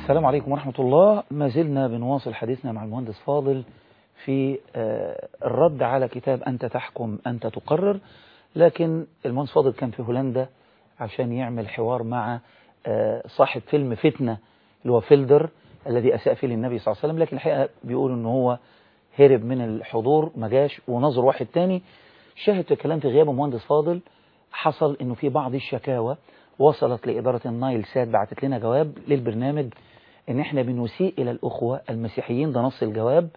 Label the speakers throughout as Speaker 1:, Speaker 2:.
Speaker 1: السلام عليكم ورحمة الله. ما زلنا بنواصل حديثنا مع المهندس فاضل في الرد على كتاب أنت تحكم أنت تقرر. لكن المهندس فاضل كان في هولندا عشان يعمل حوار مع صاحب فيلم فتنة اللي هو فيلدر الذي أساء فيه للنبي صلى الله عليه وسلم، لكن الحقيقة بيقول إن هو هرب من الحضور ما جاش ونظر واحد تاني. شاهد الكلام في غياب مهندس فاضل حصل إنه في بعض الشكاوى وصلت لإدارة النايل سات، بعتت لنا جواب للبرنامج إن إحنا بنسيء إلى الأخوة المسيحيين، ده نص الجواب،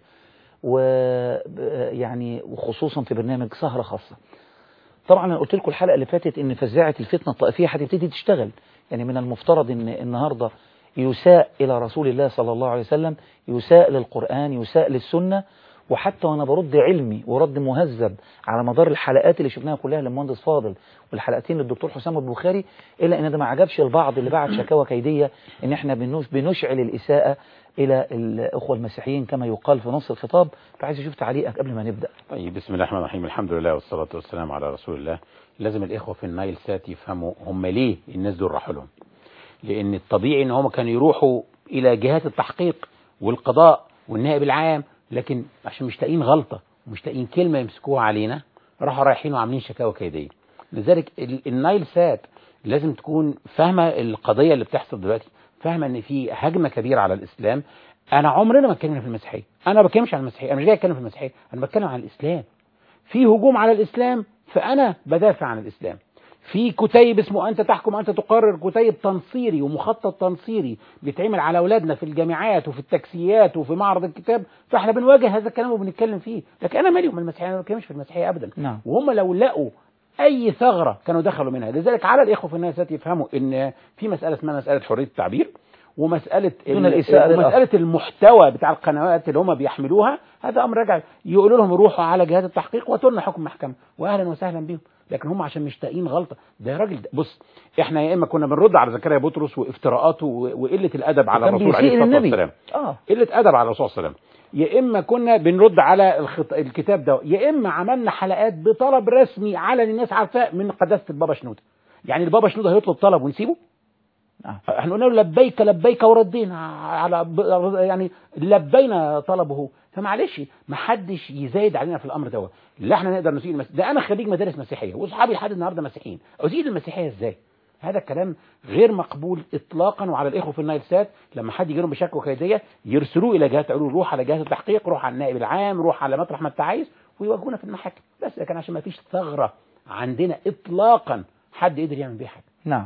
Speaker 1: ويعني وخصوصا في برنامج سهرة خاصة. طبعا أنا قلت لكم الحلقة اللي فاتت إن فزاعة الفتنة الطائفية هتبتدي تشتغل، يعني من المفترض إن النهاردة يساء إلى رسول الله صلى الله عليه وسلم، يساء للقرآن، يساء للسنة. وحتى وأنا برد علمي ورد مهذب على مدار الحلقات اللي شفناها كلها للمهندس فاضل والحلقتين للدكتور حسام البخاري، إلا إن ده ما عجبش البعض اللي بعت شكاوى كيدية إن إحنا بنشعل الإساءة إلى الأخوة المسيحيين كما يقال في نص الخطاب. فعايز أشوف تعليقك قبل ما نبدأ.
Speaker 2: طيب، بسم الله الرحمن الرحيم، الحمد لله والصلاة والسلام على رسول الله. لازم الإخوة في النايل سات يفهموا هم ليه الناس دول راحوا لهم، لأن الطبيعي إن هم كانوا يروحوا إلى جهات التحقيق والقضاء والنائب العام، لكن عشان مش لاقيين غلطة ومش لاقيين كلمة يمسكوها علينا راحوا رايحين وعاملين شكاوى كيدية. لذلك النايل سات لازم تكون فاهمة القضية اللي بتحصل دلوقتي، فاهمة إن في هجمة كبيرة على الإسلام. أنا عمرنا ما اتكلمنا في المسيحية، أنا ما بتكلمش عن المسيحية، أنا مش جاي أتكلم في المسيحية، أنا بتكلم عن الإسلام. في هجوم على الإسلام فأنا بدافع عن الإسلام. في كتيب اسمه أنت تحكم أنت تقرر، كتيب تنصيري ومخطط تنصيري بيتعمل على أولادنا في الجامعات وفي التاكسيات وفي معرض الكتاب، فإحنا بنواجه هذا الكلام وبنتكلم فيه. لكن أنا مالي من المسيحية، أنا ما بتكلمش في المسيحية أبدا.
Speaker 1: نعم.
Speaker 2: وهم لو لقوا أي ثغرة كانوا دخلوا منها. لذلك على الإخوة في الناس يفهموا إن في مسألة اسمها مسألة حرية التعبير، ومسألة المحتوى بتاع القنوات اللي هم بيحملوها، هذا أمر رجع يقولوا لهم روحوا على جهات التحقيق وتولنا حكم محكمة، وأهلا وسهلا بهم. لكن هم عشان مش لاقيين غلطة. ده يا راجل بص، احنا يا اما كنا بنرد على زكريا بطرس وافتراءاته وقلة الأدب على الرسول عليه الصلاة والسلام، قلة أدب على الرسول صلى الله عليه وسلم، يا اما كنا بنرد على الكتاب ده، يا اما عملنا حلقات بطلب رسمي علني الناس عارفاه من قداسة البابا شنودة. يعني البابا شنودة هيطلب طلب ونسيبه؟ احنا قلنا له لبيك لبيك وردينا على يعني لبينا طلبه. فمعلش ما حدش يزايد علينا في الامر ده. اللي احنا نقدر نسيء ده انا خريج مدارس مسيحيه واصحابي لحد النهارده مسيحيين، ازيد المسيحيه ازاي؟ هذا الكلام غير مقبول اطلاقا. وعلى الاخوه في النايل سات لما حد يجي لهم بشكوى كيديه يرسلوه الى جهات علوم، روح على جهات التحقيق، روح على النائب العام، روح على مطرح ما انت عايز، ويواجهونا في المحاكم. بس لكن عشان ما فيش ثغره عندنا اطلاقا حد يقدر يعمل بيها حاجه.
Speaker 1: نعم.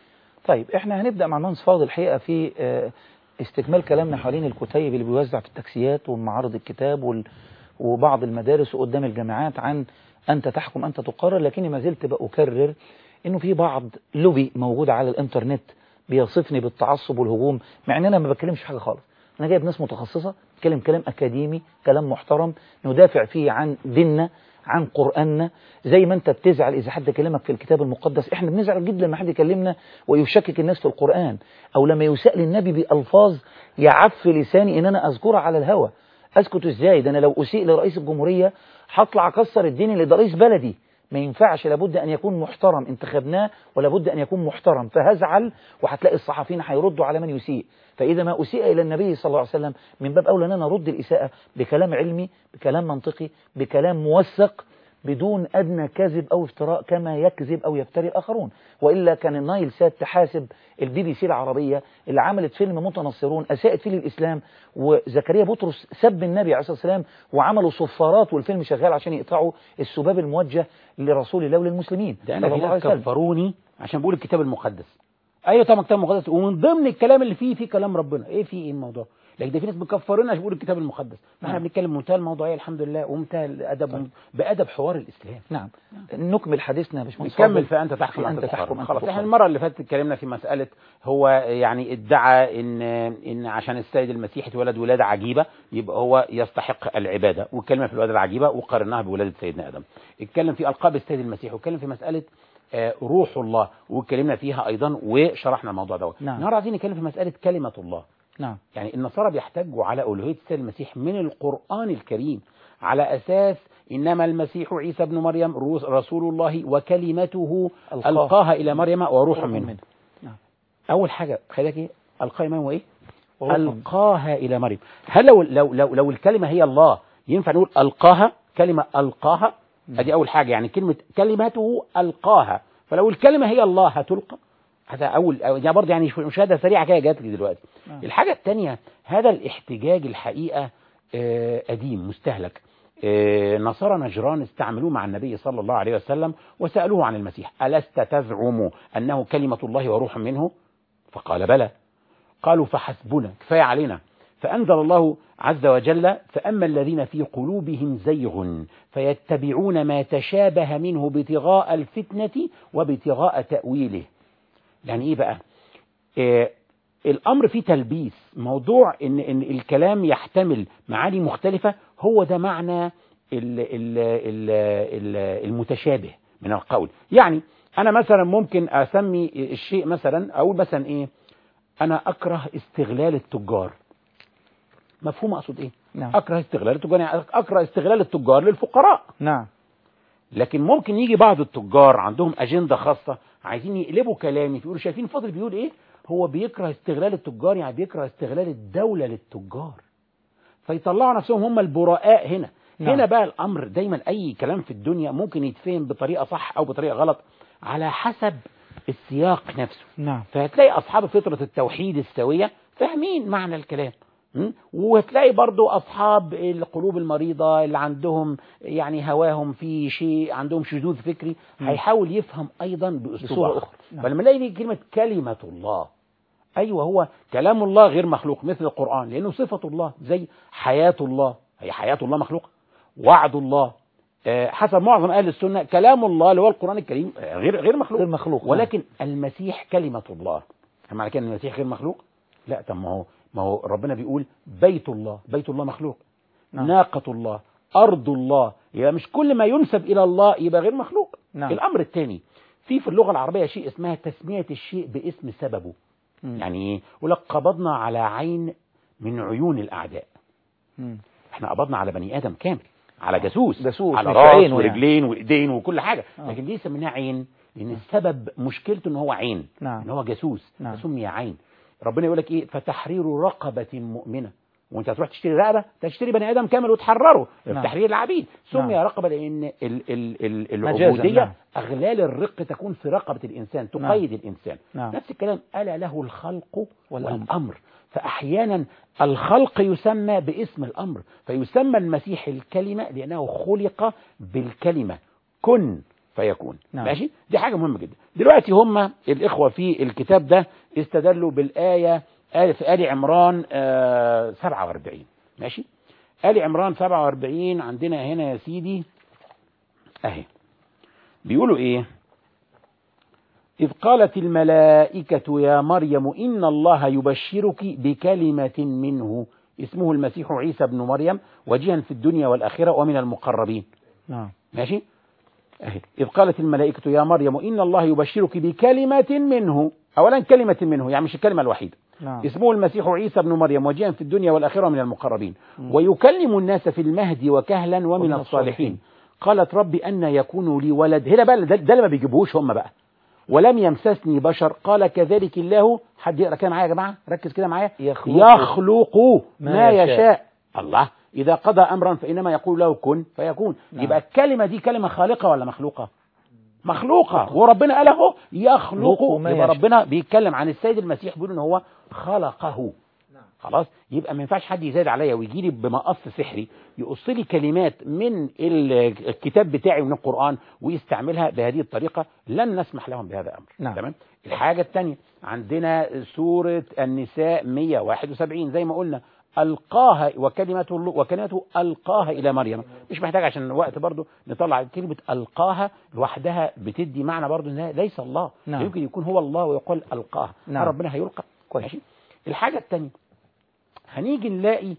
Speaker 1: طيب احنا هنبدأ مع المهندس فاضل الحقيقة في استكمال كلامنا حوالين الكتيب اللي بيوزع في التاكسيات ومعارض الكتاب وبعض المدارس وقدام الجامعات عن أنت تحكم أنت تقرر. لكني ما زلت بأكرر إنه في بعض لوبي موجود على الإنترنت بيصفني بالتعصب والهجوم، مع إن أنا ما بتكلمش في حاجة خالص. أنا جايب ناس متخصصة بتكلم كلام أكاديمي، كلام محترم ندافع فيه عن ديننا، عن قرآننا. زي ما انت بتزعل إذا حد كلمك في الكتاب المقدس، احنا بنزعل جدا لما حد يكلمنا ويشكك الناس في القرآن، أو لما يسأل النبي بألفاظ يعف لساني إن أنا أذكرها على الهوى. أسكت إزاي؟ ده أنا لو أسيء لرئيس الجمهورية هطلع أكسر الدين اللي ده رئيس بلدي. ما ينفعش، لابد أن يكون محترم، انتخبناه ولابد أن يكون محترم. فهزعل وهتلاقي الصحفيين هيردوا على من يسيء. فإذا ما أسيء إلى النبي صلى الله عليه وسلم من باب أولى أن أنا أرد الإساءة بكلام علمي، بكلام منطقي، بكلام موثق، بدون أدنى كذب أو افتراء كما يكذب أو يفتري الآخرون. وإلا كان النايل سات تحاسب البي بي سي العربية اللي عملت فيلم متنصرون أساءت فيه للإسلام، وزكريا بطرس سب النبي عليه الصلاة والسلام، وعملوا صفارات والفيلم شغال عشان يقطعوا السباب الموجه لرسول الله وللمسلمين.
Speaker 2: ده أنا في ناس كفروني عشان بقول الكتاب المقدس. أيوة طبعا الكتاب المقدس، ومن ضمن الكلام اللي فيه كلام ربنا. إيه فيه إيه الموضوع؟ لكن ده في ناس بكفرنا عشان بيقول الكتاب المقدس. احنا بنتكلم بمنتهى الموضوعيه الحمد لله ومنتهى الادب، بادب حوار الاسلام.
Speaker 1: نعم. نكمل حديثنا يا باشمهندس.
Speaker 2: نكمل في انت تحكم انت تحكم. خلاص احنا المره اللي فاتت اتكلمنا في مساله هو يعني ادعى ان عشان السيد المسيح اتولد ولاده عجيبه يبقى هو يستحق العباده، واتكلمنا في الولاده العجيبه وقارناها بولاده سيدنا ادم. اتكلم في القاب السيد المسيح، واتكلم في مساله روح الله واتكلمنا فيها ايضا وشرحنا الموضوع دوت. النهارده عايزين نتكلم في مساله كلمه الله.
Speaker 1: نعم.
Speaker 2: يعني النصارى بيحتجوا على ألوهية السيد المسيح من القرآن الكريم على أساس إنما المسيح عيسى بن مريم رسول الله وكلمته ألقاها إلى مريم وروح منه.
Speaker 1: نعم.
Speaker 2: أول حاجة خليك إيه؟ ألقاها إمام وإيه؟ ألقاها إلى مريم. هل لو الكلمة هي الله ينفع نقول ألقاها؟ كلمة ألقاها هذه أول حاجة، يعني كلمته ألقاها، فلو الكلمة هي الله هتلقى. هذا أول يعني برضه يعني مشاهدة سريعة كده جات لي دلوقتي. الحاجة الثانية، هذا الاحتجاج الحقيقة قديم مستهلك. نصارى نجران استعملوه مع النبي صلى الله عليه وسلم وسألوه عن المسيح: ألست تزعم أنه كلمة الله وروح منه؟ فقال بلى. قالوا فحسبنا، كفاية علينا. فأنزل الله عز وجل: فأما الذين في قلوبهم زيغ فيتبعون ما تشابه منه ابتغاء الفتنة وابتغاء تأويله. يعني إيه بقى؟ الأمر فيه تلبيس، موضوع إن الكلام يحتمل معاني مختلفة، هو ده معنى المتشابه من القول. يعني أنا مثلا ممكن أسمي الشيء مثلا، أقول مثلا إيه؟ أنا أكره استغلال التجار. مفهوم أقصد إيه؟
Speaker 1: نعم.
Speaker 2: أكره استغلال التجار، يعني أكره استغلال التجار للفقراء.
Speaker 1: نعم.
Speaker 2: لكن ممكن يجي بعض التجار عندهم أجندة خاصة، عايزين يقلبوا كلامي، يقولوا شايفين فاضل بيقول إيه؟ هو بيكره استغلال التجار، يعني بيكره استغلال الدولة للتجار، فيطلعوا نفسهم هم البراء هنا.
Speaker 1: نعم.
Speaker 2: هنا بقى الأمر دايما أي كلام في الدنيا ممكن يتفهم بطريقة صح أو بطريقة غلط على حسب السياق نفسه.
Speaker 1: نعم.
Speaker 2: فهتلاقي أصحاب فطرة التوحيد السوية فاهمين معنى الكلام، وهتلاقي برضو أصحاب القلوب المريضة اللي عندهم يعني هواهم في شيء، عندهم شذوذ فكري، هيحاول يفهم أيضا بأسلوب آخر. فلما نلاقي كلمة كلمة الله، أيوة هو كلام الله غير مخلوق مثل القرآن، لأنه صفة الله، زي حياة الله، هي حياة الله مخلوقة. وعد الله حسب معظم أهل السنة كلام الله اللي هو القرآن الكريم غير مخلوق. ولكن المسيح كلمة الله، معنى كده المسيح غير مخلوق؟ لا. طب ما هو ربنا بيقول بيت الله مخلوق. ناقة الله، أرض الله، يبقى مش كل ما ينسب إلى الله يبقى غير مخلوق. الأمر الثاني، في اللغة العربية شيء اسمها تسمية الشيء باسم سببه. يعني ايه؟ يقول لك قبضنا على عين من عيون الأعداء. احنا قبضنا على بني آدم كامل، على جاسوس على راس ورجلين وايدين وكل حاجة، لكن ليه سميناه عين؟ لأن السبب مشكلته ان هو عين، ان هو جاسوس، فسمي عين. ربنا يقول لك ايه؟ فتحرير رقبة مؤمنة. وانت هتروح تشتري رقبة، تشتري بني آدم كامل وتحرره بتحرير العبيد. سمي رقبة لأن العبودية أغلال الرق تكون في رقبة الإنسان، تقيد الإنسان. نفس الكلام، ألا له الخلق والأمر. فأحيانا الخلق يسمى باسم الأمر، فيسمى المسيح الكلمة لأنه خلق بالكلمة كن فيكون. ماشي؟ دي حاجة مهمة جدا. دلوقتي هم الإخوة في الكتاب ده استدلوا بالآية في آل عمران 47. ماشي؟ آل عمران 47 عندنا هنا يا سيدي أهي، بيقولوا إيه؟ إذ قالت الملائكة يا مريم إن الله يبشرك بكلمة منه اسمه المسيح عيسى بن مريم وجيها في الدنيا والآخرة ومن المقربين. ماشي؟ أهي. إذ قالت الملائكة يا مريم إن الله يبشرك بكلمة منه. أولا كلمة منه يعني مش الكلمة الوحيدة. اسمه المسيح عيسى بن مريم وجيها في الدنيا والآخرة من المقربين ويكلم الناس في المهد وكهلا ومن الصالحين. قالت رب أن يكون لي ولد. هنا بقى ده اللي ما بيجيبوش هم بقى. ولم يمسسني بشر قال كذلك الله. حد يقرأ كده معايا يا جماعة، ركز كده معايا. يخلق ما يشاء. الله إذا قضى أمرا فإنما يقول له كن فيكون. يبقى الكلمة دي كلمة خالقة ولا مخلوقة؟ مخلوقة. وربنا قال اهو يخلق. يبقى ربنا بيتكلم عن السيد المسيح بيقول ان هو خلقه. خلاص؟ يبقى ما ينفعش حد يزايد عليا ويجي لي بمقص سحري يقص لي كلمات من الكتاب بتاعي من القرآن ويستعملها بهذه الطريقة. لن نسمح لهم بهذا الأمر. تمام؟ الحاجة الثانية عندنا سورة النساء 171 زي ما قلنا ألقاها وكلمته ألقاها إلى مريم. مش محتاج عشان الوقت برضو نطلع كلمة ألقاها لوحدها بتدي معنى برضو إنها ليس الله. يمكن يكون هو الله ويقول ألقاها. ربنا هيلقى. ماشي. الحاجة الثانية هنيجي نلاقي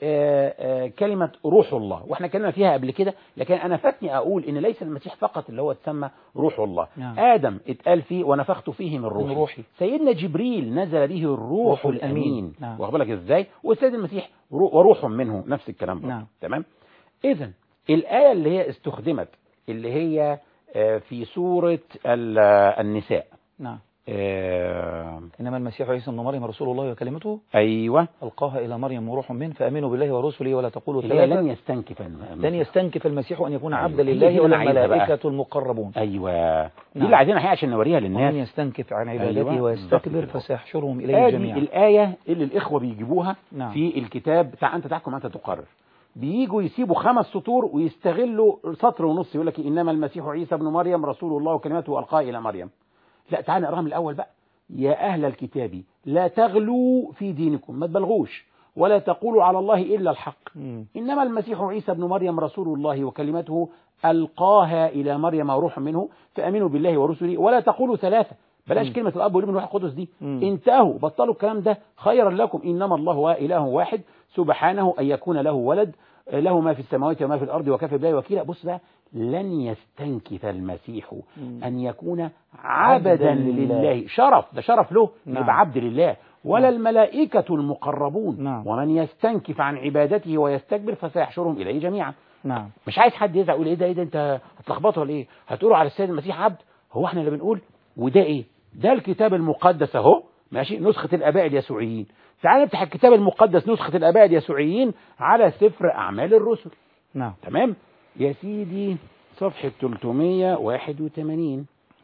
Speaker 2: كلمة روح الله، واحنا كلمنا فيها قبل كده، لكن انا فاتني اقول ان ليس المسيح فقط اللي هو اتسمى روح الله. آدم اتقال فيه ونفخت فيه من روحي. سيدنا جبريل نزل به الروح الأمين. واخد بالك ازاي؟ والسيد المسيح وروح منه نفس الكلام. تمام؟ اذا الآية اللي هي استخدمت اللي هي في سورة النساء
Speaker 1: إنما المسيح عيسى ابن مريم رسول الله وكلمته
Speaker 2: أيوة
Speaker 1: ألقاها إلى مريم وروح منه فآمنوا بالله ورسله ولا تقولوا
Speaker 2: هي
Speaker 1: ثلاثة.
Speaker 2: لن
Speaker 1: يستنكف المسيح أن يكون
Speaker 2: أيوة.
Speaker 1: عبدا لله ولا الملائكة المقربون.
Speaker 2: أيوة دي اللي عايزينها هي عشان نوريها للناس.
Speaker 1: ومن يستنكف عن عبادته
Speaker 2: أيوة.
Speaker 1: ويستكبر فسيحشرهم إليه جميعا.
Speaker 2: الآية اللي الإخوة بيجيبوها
Speaker 1: نعم.
Speaker 2: في الكتاب بتاع أنت تحكم أنت تقرر، بييجوا يسيبوا 5 سطور ويستغلوا سطر ونص يقول لك إنما المسيح عيسى ابن مريم رسول الله وكلمته ألقاها إلى مريم. لا تعال نقراها من الأول بقى. يا أهل الكتاب لا تغلوا في دينكم، ما تبلغوش ولا تقولوا على الله إلا الحق. إنما المسيح عيسى ابن مريم رسول الله وكلمته ألقاها إلى مريم وروح منه فأمنوا بالله ورسله ولا تقولوا ثلاثة. بلاش كلمة الأب والابن والروح القدس دي. انتهوا بطلوا الكلام ده خيرا لكم. إنما الله إله واحد سبحانه أن يكون له ولد، له ما في السماوات وما في الأرض وكفى بالله وكيلا. بص بقى، لن يستنكف المسيح أن يكون عبدا لله. شرف، ده شرف له يبقى عبد لله. ولا الملائكة المقربون. ومن يستنكف عن عبادته ويستكبر فسيحشرهم إليه جميعا. مش عايز حد يزعل يقول ايه ده انت هتلخبطوا ولا ايه؟ هتقولوا على السيد المسيح عبد؟ هو احنا اللي بنقول؟ وده ايه؟ ده الكتاب المقدس اهو، ماشي، نسخة الآباء اليسوعيين. تعال نفتح الكتاب المقدس نسخة الآباء اليسوعيين على سفر أعمال الرسل. تمام يا سيدي، صفحة 381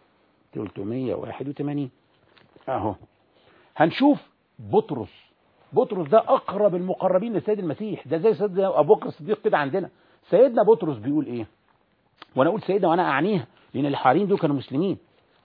Speaker 2: اهو. هنشوف بطرس ده أقرب المقربين للسيد المسيح. ده زي سيدنا أبو بكر الصديق كده عندنا. سيدنا بطرس بيقول إيه؟ وأنا أقول سيدنا وأنا أعنيها لأن الحواريين دول كانوا مسلمين.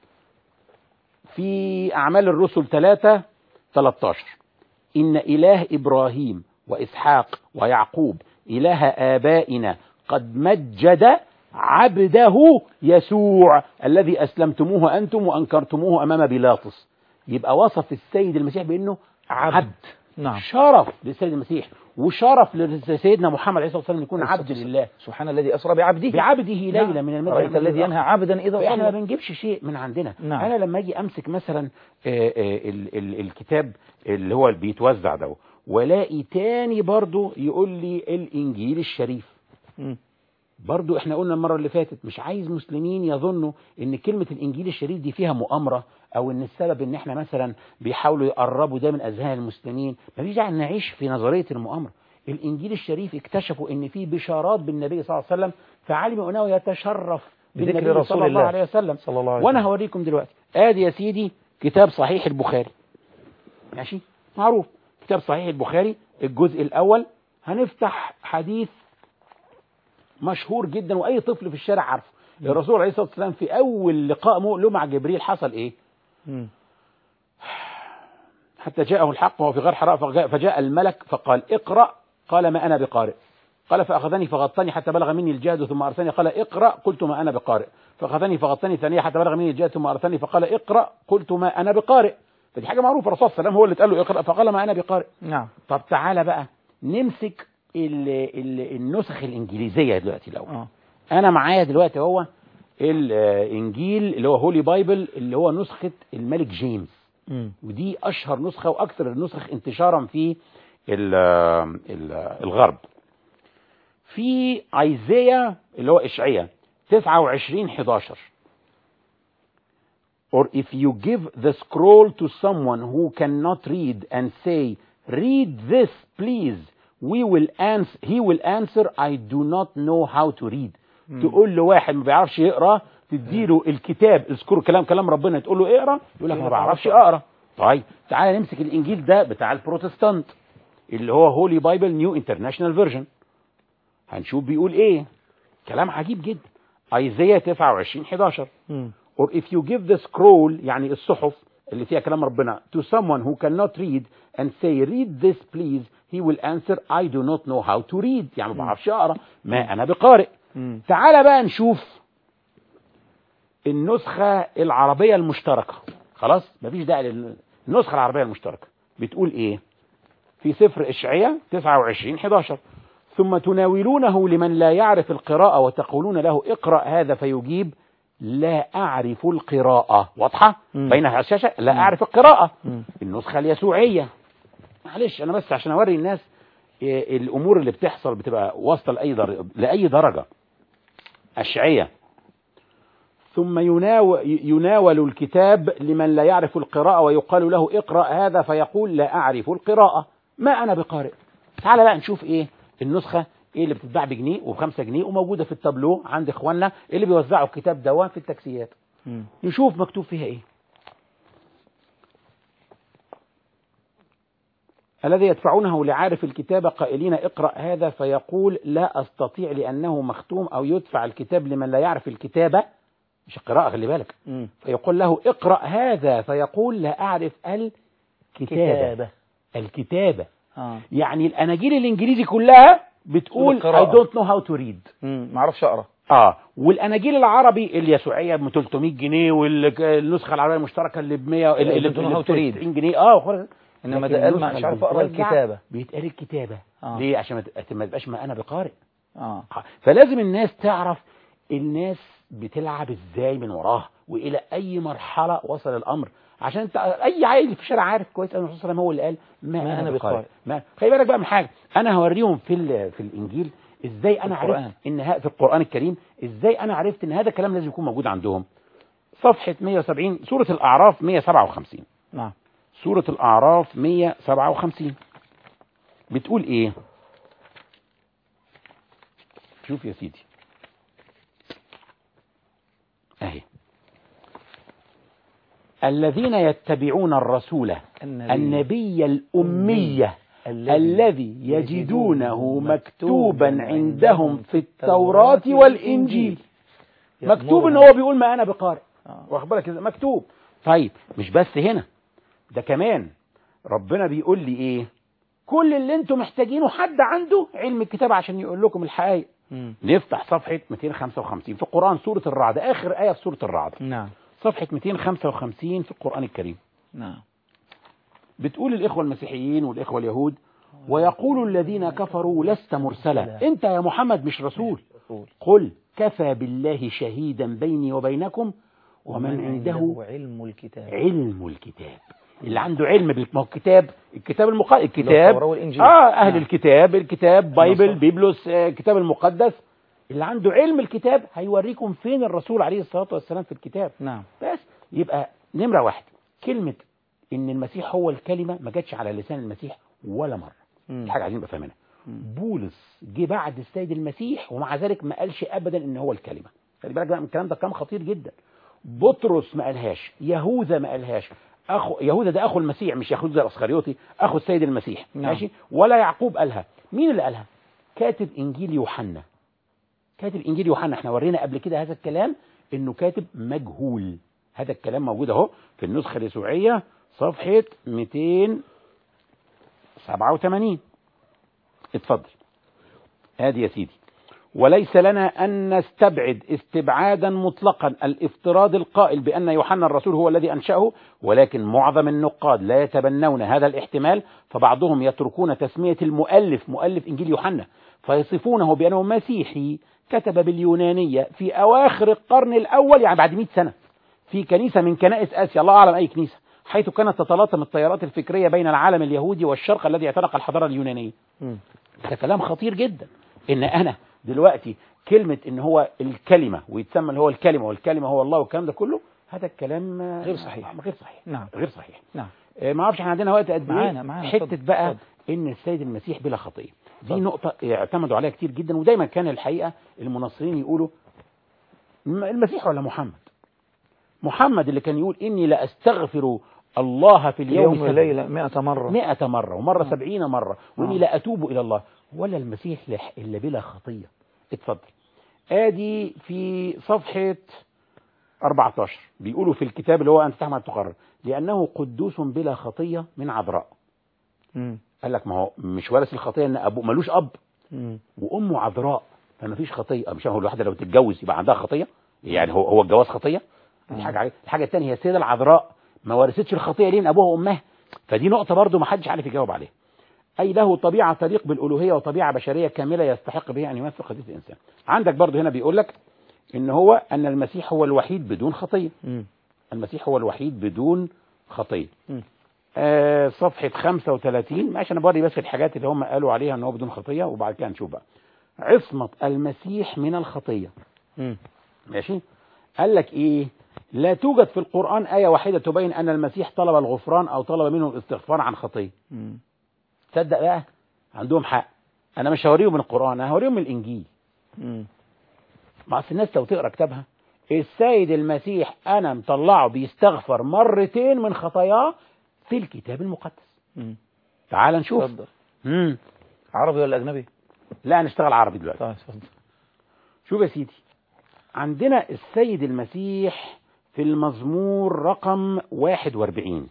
Speaker 2: في أعمال الرسل 3:13 إن إله إبراهيم وإسحاق ويعقوب إله آبائنا قد مجد عبده يسوع الذي أسلمتموه أنتم وأنكرتموه أمام بيلاطس. يبقى وصف السيد المسيح بأنه عبد. شرف للسيد المسيح وشرف لسيدنا محمد عليه الصلاة والسلام يكون عبد لله.
Speaker 1: سبحان الذي أسرى بعبده
Speaker 2: ليلة من المسجد
Speaker 1: الذي ينهى عبدا إذا
Speaker 2: احنا ما بنجيبش شيء من عندنا. أنا لما أجي أمسك مثلا الكتاب اللي هو اللي بيتوزع ده ولاقي تاني برضو يقول لي الإنجيل الشريف. برضو احنا قلنا المرة اللي فاتت مش عايز مسلمين يظنوا ان كلمة الانجيل الشريف دي فيها مؤامرة او ان السبب ان احنا مثلا بيحاولوا يقربوا ده من اذهان المسلمين. مفيش داعي نعيش في نظرية المؤامرة. الانجيل الشريف اكتشفوا ان فيه بشارات بالنبي صلى الله عليه وسلم فعلموا انه يتشرف بالنبي صلى الله عليه وسلم. وانا هوريكم دلوقتي. ادي يا سيدي كتاب صحيح البخاري، ماشي، معروف كتاب صحيح البخاري الجزء الاول. هنفتح حديث مشهور جدا واي طفل في الشارع عارفه. الرسول عليه الصلاه والسلام في اول لقاء له مع جبريل حصل ايه؟ حتى جاءه الحق وهو في غار حراء فجاء الملك فقال اقرأ، قال ما انا بقارئ، قال فاخذني فغطني حتى بلغ مني الجهد ثم ارسلني قال اقرأ، قلت ما انا بقارئ، فاخذني فغطني ثانيه حتى بلغ مني الجهد ثم ارسلني فقال اقرأ، قلت ما انا بقارئ. فدي حاجه معروفه. الرسول صلى الله عليه وسلم هو اللي اتقال له اقرأ فقال ما انا بقارئ. طب تعالى بقى نمسك النسخ الانجليزيه دلوقتي الاول. انا معايا دلوقتي هو الانجيل اللي هو هولي بايبل اللي هو نسخه الملك جيمس. ودي اشهر نسخه واكثر النسخ انتشارا في الغرب. في ايزيا اللي هو اشعياء 29:11 or if you give the scroll to someone who cannot read and say read this please he will answer I do not know how to read. تقول له واحد ما بيعرفش يقرا تديله الكتاب اذكروا كلام ربنا تقول له اقرا يقول لك ما بعرفش اقرا. طيب تعالى نمسك الانجيل ده بتاع البروتستانت اللي هو هولي بايبل نيو انترناشونال فيرجن. هنشوف بيقول ايه. كلام عجيب جدا. ايزيا 29:11 or if you give the scroll يعني الصحف اللي فيها كلام ربنا to someone who cannot read and say read this please he will answer I do not know how to read يعني ما بعرفش اقرا ما انا بقارئ. تعال بقى نشوف النسخة العربية المشتركة. خلاص مفيش داعي للنسخة العربية المشتركة. بتقول ايه في سفر اشعياء 29:11 ثم تناولونه لمن لا يعرف القراءة وتقولون له اقرأ هذا فيجيب لا أعرف القراءة. واضحة بينها على الشاشة لا أعرف القراءة. النسخة اليسوعية. معلش أنا بس عشان أوري الناس الأمور اللي بتحصل بتبقى واصلة لأي درجة. أشعياء ثم يناول الكتاب لمن لا يعرف القراءة ويقال له اقرأ هذا فيقول لا أعرف القراءة ما أنا بقارئ. تعال بقى نشوف إيه النسخة إيه اللي بتتباع بجنيه وب5 جنيه وموجودة في التابلو عند إخواننا اللي بيوزعوا الكتاب ده في التاكسيات. نشوف مكتوب فيها إيه. الذي يدفعونه لعارف الكتاب قائلين اقرأ هذا فيقول لا أستطيع لأنه مختوم، أو يدفع الكتاب لمن لا يعرف الكتابة مش القراءة خلي بالك، فيقول له اقرأ هذا فيقول لا أعرف الكتابة. يعني الأناجيل الإنجليزي كلها بتقول I don't know how to read،
Speaker 1: ما اعرفش أقرأ.
Speaker 2: والأناجيل العربي اليسوعية ب 300 جنيه والنسخة العربية المشتركة اللي ب 100 اللي ب 90 جنيه
Speaker 1: انما ده قال مش عارف اقرا الكتابه،
Speaker 2: بيتقال الكتابه. ليه؟ عشان ما تبقاش ما انا بقارئ. فلازم الناس تعرف الناس بتلعب ازاي من وراها والى اي مرحله وصل الامر، عشان انت اي عيل في الشارع عارف كويس ان الرسول صلى الله عليه وسلم هو اللي قال ما انا بقارئ. خلي بالك بقى من حاجه، انا هوريهم في الانجيل ازاي انا عرفت ان في القران الكريم ازاي انا عرفت ان هذا الكلام لازم يكون موجود عندهم. صفحه 170 سوره الاعراف 157.
Speaker 1: نعم.
Speaker 2: سورة الأعراف 157 بتقول إيه؟ شوف يا سيدي أهي. الذين يتبعون الرسول النبي الأمية الذي يجدونه مكتوبا عندهم في التوراة والإنجيل. مكتوب إن هو بيقول ما أنا بقارئ، واخد بالك مكتوب. طيب مش بس هنا، ده كمان ربنا بيقول لي ايه؟ كل اللي انتم محتاجينه حد عنده علم الكتاب عشان يقول لكم الحقائق. نفتح صفحة 255 في القرآن سورة الرعد، آخر آية في سورة الرعد.
Speaker 1: نعم.
Speaker 2: صفحة 255 في القرآن الكريم.
Speaker 1: نعم.
Speaker 2: بتقول الإخوة المسيحيين والإخوة اليهود ويقول الذين كفروا لست مرسلا، انت يا محمد مش رسول. قل كفى بالله شهيدا بيني وبينكم ومن عنده علم الكتاب. اللي عنده علم بالكتاب، الكتاب أهل الكتاب بايبل بيبلوس كتاب المقدس، اللي عنده علم الكتاب هيوريكم فين الرسول عليه الصلاة والسلام في الكتاب.
Speaker 1: نعم.
Speaker 2: بس يبقى نمرة واحد كلمة إن المسيح هو الكلمة ما جاتش على لسان المسيح ولا مرة. دي حاجة عايزين نبقى فاهمينها. بولس جه بعد السيد المسيح ومع ذلك ما قالش أبدا إن هو الكلمة. خلي بالك بقى من الكلام ده، كلام خطير جدا. بطرس ما قالهاش، يهوذا ما قالهاش، يهوذا ده اخو المسيح مش يهوذا الاسخريوطي، اخو السيد المسيح. ماشي. ولا يعقوب قالها. مين اللي قالها؟ كاتب انجيل يوحنا. احنا ورينا قبل كده هذا الكلام انه كاتب مجهول. هذا الكلام موجود اهو في النسخه اليسوعيه صفحه 287. اتفضل. ادي يا سيدي. وليس لنا أن نستبعد استبعادا مطلقا الافتراض القائل بأن يوحنا الرسول هو الذي أنشأه، ولكن معظم النقاد لا يتبنون هذا الاحتمال، فبعضهم يتركون تسمية مؤلف إنجيل يوحنا فيصفونه بأنه مسيحي كتب باليونانية في أواخر القرن الأول، يعني بعد 100 سنة في كنيسة من كنائس آسيا، الله أعلم أي كنيسة، حيث كانت تتلاطم التيارات الفكرية بين العالم اليهودي والشرق الذي اعتنق الحضارة اليونانية. ده كلام خطير جدا. إن أنا دلوقتي كلمة إن هو الكلمة ويتسمى اللي هو الكلمة والكلمة هو الله والكلام ده كله، هذا الكلام
Speaker 1: غير صحيح.
Speaker 2: نعم. غير صحيح.
Speaker 1: نعم.
Speaker 2: ما اعرفش احنا عندنا وقت قد ايه.
Speaker 1: معانا
Speaker 2: حتة بقى إن السيد المسيح بلا خطية، دي نقطة اعتمدوا عليها كتير جدا، ودايما كان الحقيقة المناصرين يقولوا المسيح ولا محمد اللي كان يقول إني لأستغفر الله في اليوم
Speaker 1: والليلة 100
Speaker 2: مرة ومرة 70 مرة وإني لا أتوب إلى الله، ولا المسيح إلا بلا خطية. اتفضل. آدي في صفحة 14 بيقولوا في الكتاب اللي هو أنت تحمل تقرر لأنه قدوس بلا خطية من عذراء. قال لك ما هو مش وارث الخطية إن أبوه ملوش أب وأمه عذراء فما فيش خطية. مش هو الواحدة لو تتجوز يبقى عندها خطية؟ يعني هو الجواز خطية؟ دي حاجة عليه. الحاجة الثانية هي السيدة العذراء ما ورثتش الخطية ليه من أبوها وأمها، فدي نقطة برضو ما حدش عارف يجاوب عليها. أي له طبيعة تليق بالألوهية وطبيعة بشرية كاملة يستحق بها أن يمثل خطية الإنسان. عندك برضو هنا بيقول لك إن هو أن المسيح هو الوحيد بدون خطية. المسيح هو الوحيد بدون خطية. صفحة 35 ماشي. أنا بوري بس الحاجات اللي هم قالوا عليها أنه بدون خطية وبعد كده نشوف بقى عصمة المسيح من الخطية. ماشي. قال لك ايه؟ لا توجد في القرآن آية واحدة تبين أن المسيح طلب الغفران أو طلب منه الاستغفار عن خطية. تصدق بقى؟ عندهم حق. أنا مش هوريهم من القرآن، أنا هوريهم من الإنجيل. مع الناس لو تقرأ كتابها، السيد المسيح أنا مطلعه بيستغفر مرتين من خطاياه في الكتاب المقدس. تعال نشوف.
Speaker 1: اتفضل. عربي ولا أجنبي؟
Speaker 2: لا نشتغل عربي دلوقتي.
Speaker 1: طيب اتفضل.
Speaker 2: شوف يا سيدي، عندنا السيد المسيح في المزمور رقم 41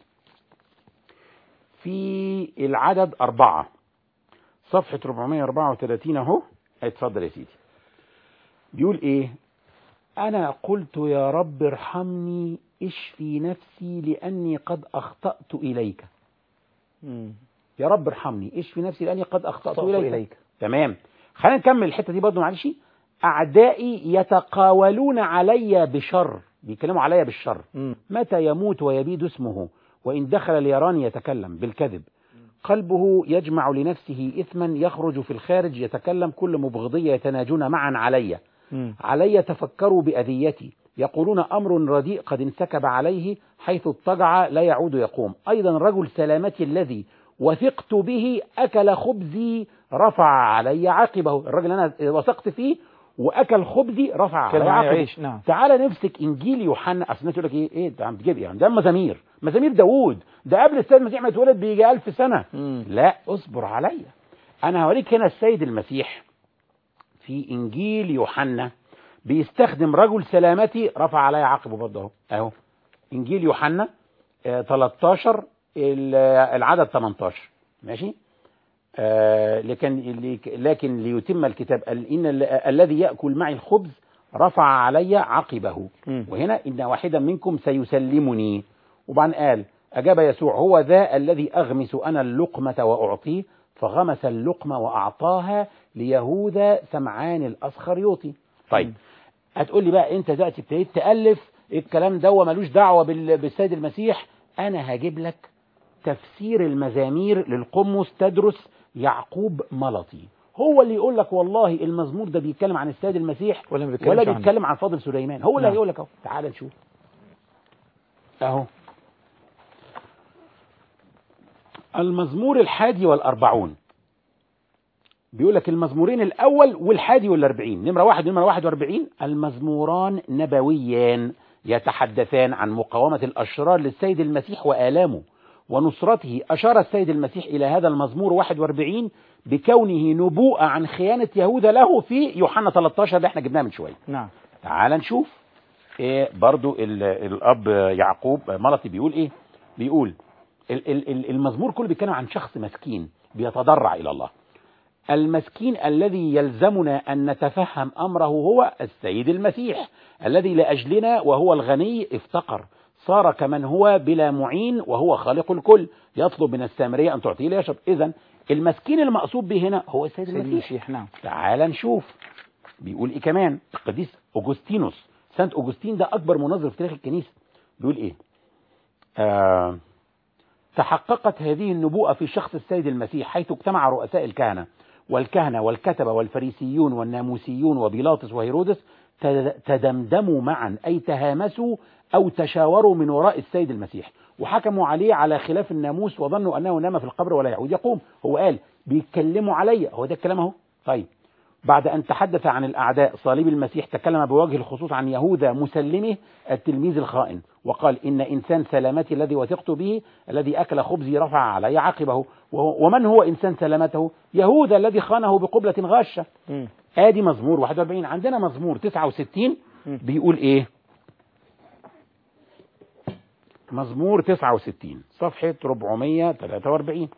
Speaker 2: في العدد 4 صفحة 434 اهو. اتفضل يا سيدي. بيقول ايه؟ انا قلت يا رب ارحمني اشفي نفسي لاني قد اخطأت اليك. يا رب ارحمني اشفي نفسي لاني قد اخطأت اليك. تمام. خلينا نكمل الحتة دي برضه معلش. اعدائي يتقاولون علي بشر، بيكلموا علي بالشر. متى يموت ويبيد اسمه وان دخل ليراني يتكلم بالكذب. قلبه يجمع لنفسه إثما يخرج في الخارج يتكلم كل مبغضية يتناجون معا علي. علي تفكروا بأذيتي يقولون أمر رديء قد انسكب عليه حيث اضطجع لا يعود يقوم. أيضا رجل سلامتي الذي وثقت به أكل خبزي رفع علي عاقبه. الرجل أنا وثقت فيه وأكل خبزي رفع علي عاقبه.
Speaker 1: نعم.
Speaker 2: تعال نمسك إنجيل يوحنا. أصل الناس تقول لك إيه ده عم تجيب يعني ده مزامير داوود، ده قبل السيد المسيح ما يتولد بيجي 1000 سنة. لا اصبر عليا، أنا هوريك هنا السيد المسيح في إنجيل يوحنا بيستخدم رجل سلامتي رفع علي عاقبه برضه اهو. إنجيل يوحنا 13 العدد 18 ماشي. لكن ليتم الكتاب إن الذي يأكل معي الخبز رفع علي عقبه. وهنا إن واحدا منكم سيسلمني. وبعدين قال أجاب يسوع هو ذا الذي أغمس أنا اللقمة وأعطيه، فغمس اللقمة وأعطاها ليهوذا سمعان الأسخريوطي. طيب هتقول لي بقى أنت دلوقتي ابتديت تألف الكلام ده ومالوش دعوة بالسيد المسيح. أنا هجيب لك تفسير المزامير للقمص تدرس يعقوب ملطي، هو اللي يقول لك والله المزمور ده بيتكلم عن السيد المسيح ولا بيتكلم عن فاضل سليمان. هو اللي هيقول لك اهو. تعال نشوف اهو. المزمور 41 بيقول لك المزمورين الأول وال41 نمرة 1 ونمرة 41 المزموران نبويان يتحدثان عن مقاومة الأشرار للسيد المسيح وآلامه ونصرته. أشار السيد المسيح إلى هذا المزمور 41 بكونه نبوءة عن خيانة يهوذا له في يوحنا 13 اللي احنا جبناه من شوية.
Speaker 1: نعم.
Speaker 2: تعال نشوف برضو الأب يعقوب ملطي بيقول إيه. بيقول المزمور كله بيتكلم عن شخص مسكين بيتضرع إلى الله. المسكين الذي يلزمنا أن نتفهم أمره هو السيد المسيح الذي لأجلنا وهو الغني افتقر صار كمن هو بلا معين وهو خالق الكل يطلب من السامرية أن تعطيه ليشرب. إذن المسكين المقصود به هنا هو السيد المسيح. نعم. تعال نشوف بيقول إيه كمان. القديس أوجستينوس سانت أوجستين ده أكبر مناظر في تاريخ الكنيسة بيقول إيه. تحققت هذه النبوءة في شخص السيد المسيح حيث اجتمع رؤساء الكهنة والكتبة والفريسيون والناموسيون وبيلاطس وهيرودس تدمدموا معا أي تهامسوا أو تشاوروا من وراء السيد المسيح وحكموا عليه على خلاف الناموس وظنوا أنه نام في القبر ولا يعود يقوم. هو قال بيتكلموا علي، هو ده الكلام اهو. طيب بعد أن تحدث عن الأعداء صليب المسيح تكلم بوجه الخصوص عن يهوذا مسلمه التلميذ الخائن وقال إن إنسان سلامتي الذي وثقت به الذي أكل خبزي رفع علي عقبه. ومن هو إنسان سلامته؟ يهوذا الذي خانه بقبلة غاشة. آدي مزمور 41. عندنا مزمور 69 بيقول إيه. مزمور 69 صفحة 443.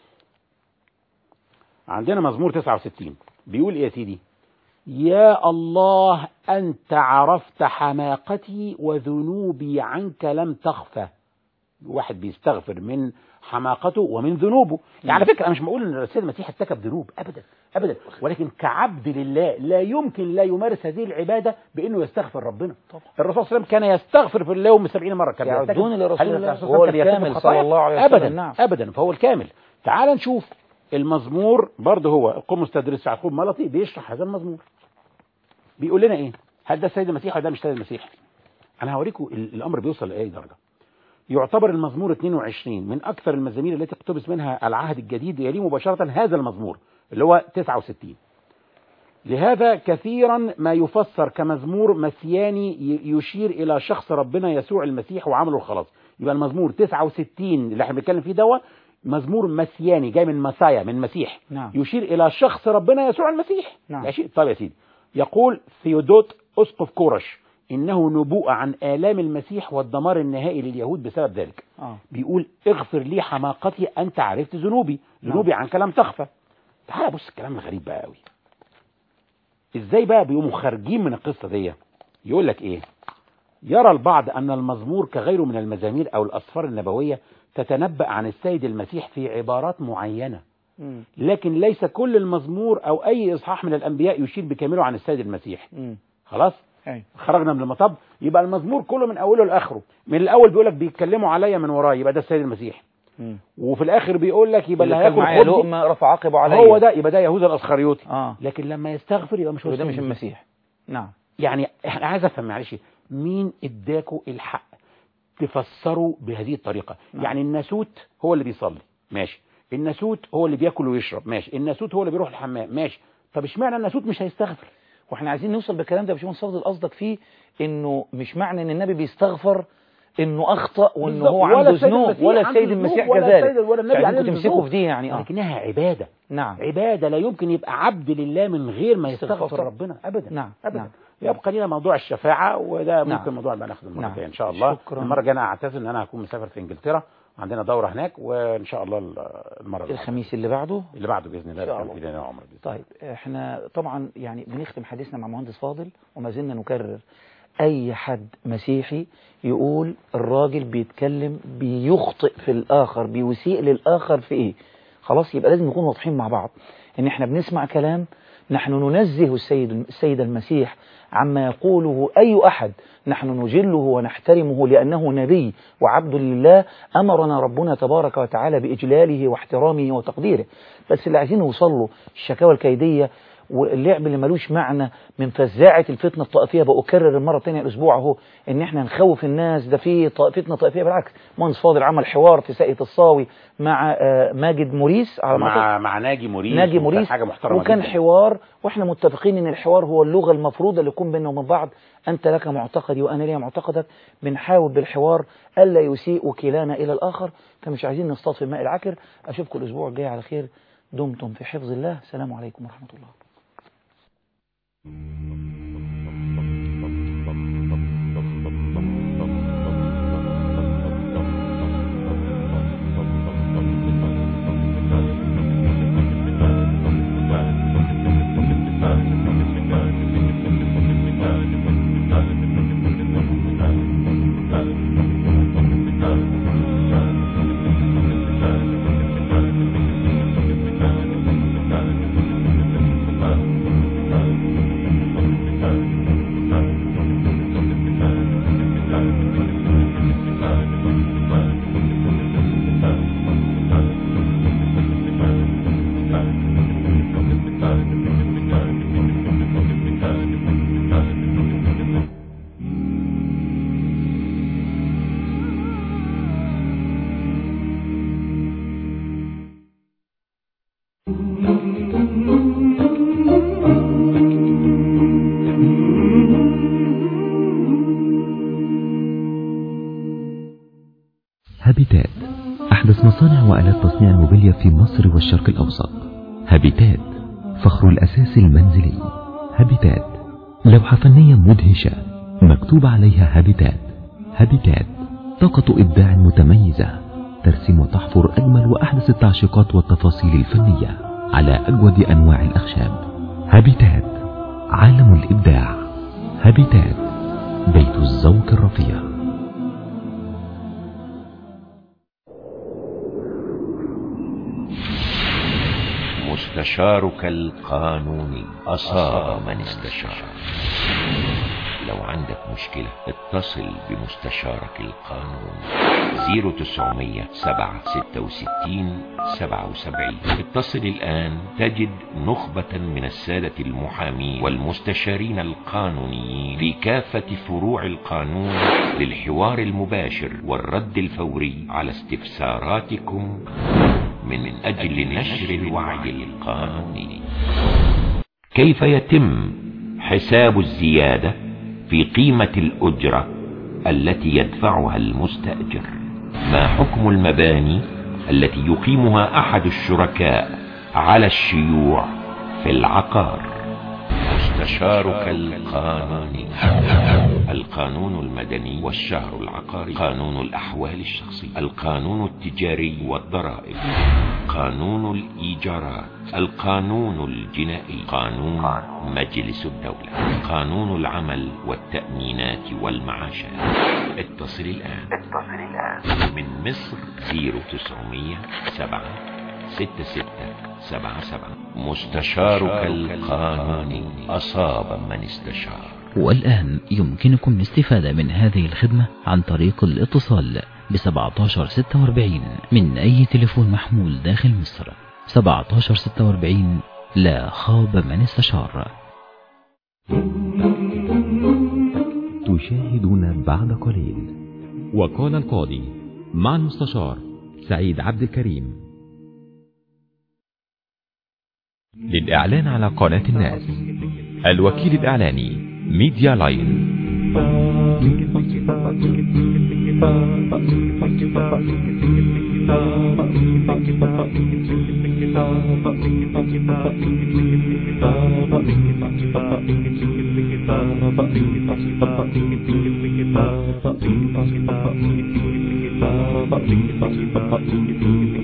Speaker 2: عندنا مزمور 69 بيقول إيه يا سيدي. يا الله أنت عرفت حماقتي وذنوبي عنك لم تخفى. واحد بيستغفر من حماقته ومن ذنوبه. يعني على فكرة أنا مش بقول أن السيد المسيح ارتكب ذنوب أبدا أبدا، ولكن كعبد لله لا يمكن لا يمارس هذه العبادة بأنه يستغفر ربنا. طبعا. الرسول صلى الله عليه وسلم كان يستغفر في اليوم 70 مرة. كان
Speaker 1: يعودون إلى رسول الله وهو الكامل صلى الله عليه وسلم.
Speaker 2: أبدا. نعم. أبدا فهو الكامل. تعال نشوف المزمور برضه هو القمص تدريس يعقوب ملطي بيشرح هذا المزمور. بيقول لنا ايه؟ هل ده السيد المسيح ولا ده مش السيد المسيح؟ انا هوريكم الامر بيوصل لاي درجه. يعتبر المزمور 22 من اكثر المزامير التي اقتبس منها العهد الجديد، يلي مباشره هذا المزمور اللي هو 69. لهذا كثيرا ما يفسر كمزمور مسياني يشير الى شخص ربنا يسوع المسيح وعمله الخلاص. يبقى المزمور 69 اللي احنا بنتكلم فيه مزمور مسياني جاي من مسايا، من مسيح.
Speaker 1: نعم.
Speaker 2: يشير الى شخص ربنا يسوع المسيح.
Speaker 1: نعم.
Speaker 2: ماشي. طيب يا سيدي، يقول ثيودوت اسقف كورش انه نبوءة عن آلام المسيح والدمار النهائي لليهود بسبب ذلك. بيقول اغفر لي حماقتي انت عرفت ذنوبي، ذنوبي عن كلام تخفى. تعال بص الكلام الغريب بقى قوي. ازاي بقى بيقوموا خارجين من القصة دي؟ يقول لك ايه؟ يرى البعض ان المزمور كغيره من المزامير او الاسفار النبوية تتنبأ عن السيد المسيح في عبارات معينة، لكن ليس كل المزمور او اي اصحاح من الانبياء يشير بكامله عن السيد المسيح. خلاص؟ خرجنا من المطب. يبقى المزمور كله من اوله لاخره، من الاول بيقول لك بيتكلموا عليا من وراي، يبقى ده السيد المسيح. وفي الاخر بيقول لك يبقى اللي هياكل
Speaker 1: لقمه رفع عقبه عليا،
Speaker 2: هو ده، يبقى ده يهوذا الاسخريوطي. لكن لما يستغفر يبقى مش هو
Speaker 1: ده، مش المسيح. نعم.
Speaker 2: يعني احنا عايز افهم معلش، مين اداكوا الحق تفسروا بهذه الطريقه؟ يعني الناسوت هو اللي بيصلي، ماشي. الناسوت هو اللي بياكل ويشرب، ماشي. الناسوت هو اللي بيروح الحمام، ماشي. طب اشمعنى الناسوت مش هيستغفر؟
Speaker 1: واحنا عايزين نوصل بالكلام ده يا باشمهندس فاضل، قصدك فيه انه مش معنى ان النبي بيستغفر انه اخطا وانه هو عنده ذنوب، ولا السيد المسيح كذلك،
Speaker 2: ولا النبي عليه
Speaker 1: تمسكوا في دي يعني.
Speaker 2: لكنها عباده.
Speaker 1: نعم.
Speaker 2: عباده لا يمكن يبقى عبد لله من غير ما يستغفر ربنا ابدا.
Speaker 1: نعم.
Speaker 2: ابدا.
Speaker 1: نعم.
Speaker 2: يبقى لنا موضوع الشفاعه، وده
Speaker 1: نعم.
Speaker 2: ممكن موضوع ناخده المره الجايه ان شاء الله.
Speaker 1: شكرا.
Speaker 2: المره الجايه انا اعتذر ان انا هكون مسافر في انجلترا، عندنا دوره هناك، وان شاء الله المره
Speaker 1: الخميس اللي بعده
Speaker 2: باذن الله.
Speaker 1: طيب احنا طبعا يعني بنختم حديثنا مع مهندس فاضل، وما زلنا نكرر اي حد مسيحي يقول الراجل بيتكلم بيخطئ في الاخر، بيسيء للاخر في ايه، خلاص يبقى لازم نكون واضحين مع بعض ان احنا بنسمع كلام، نحن ننزه السيد المسيح عما يقوله أي أحد، نحن نجله ونحترمه لأنه نبي وعبد لله، أمرنا ربنا تبارك وتعالى بإجلاله واحترامه وتقديره. بس اللي عايزين نوصل له الشكاوى الكيدية واللعب اللي ملوش معنى من فزاعة الفتنة الطائفية. بأكرر المرة الثانية الأسبوع أهو إن إحنا نخوف الناس، ده في فتنة طائفية. بالعكس، مهندس فاضل عمل حوار في ساقية الصاوي مع ماجد موريس، على
Speaker 2: مع ناجي موريس،
Speaker 1: حاجة محترمة وكان جدا. حوار، وإحنا متفقين إن الحوار هو اللغة المفروضة اللي يكون بيننا وبين بعض. أنت لك معتقدي وأنا لي معتقدك، بنحاول بالحوار ألا يسيء وكلانا إلى الآخر، فمش عايزين نصطاد في الماء العكر. أشوفكم الأسبوع الجاي على خير، دمتم في حفظ الله. السلام عليكم ورحمة الله.
Speaker 3: هابيتات، أحدث مصانع وآلات تصنيع الموبيليا في مصر والشرق الأوسط. هابيتات، فخر الأساس المنزلي. هابيتات، لوحة فنية مدهشة مكتوب عليها هابيتات. هابيتات، طاقة إبداع متميزة، ترسم وتحفر أجمل وأحدث التعشيقات والتفاصيل الفنية على أجود أنواع الأخشاب. هابيتات، عالم الإبداع. هابيتات، بيت الذوق الرفيع.
Speaker 4: مستشارك القانوني أصاب من استشار. لو عندك مشكلة اتصل بمستشارك القانوني 0900-766-77. اتصل الآن تجد نخبة من السادة المحامين والمستشارين القانونيين في كافة فروع القانون للحوار المباشر والرد الفوري على استفساراتكم من أجل نشر الوعي القانوني. كيف يتم حساب الزيادة في قيمة الأجرة التي يدفعها المستأجر؟ ما حكم المباني التي يقيمها أحد الشركاء على الشيوع في العقار؟ مستشارك القانوني. القانون المدني والشهر العقاري، قانون الأحوال الشخصية، القانون التجاري والضرائب، قانون الإيجارات، القانون الجنائي، قانون مجلس الدولة، قانون العمل والتأمينات والمعاشات. اتصل الآن من مصر 0900-766-77. مستشارك القانوني، أصاب من استشار.
Speaker 5: والآن يمكنكم الاستفادة من هذه الخدمة عن طريق الاتصال ب1746 من أي تليفون محمول داخل مصر. 1746 لا خاب من استشار.
Speaker 3: تشاهدون بعد قليل وقال القاضي مع المستشار سعيد عبد الكريم. للإعلان على قناة الناس الوكيل الإعلاني ميديا لاين.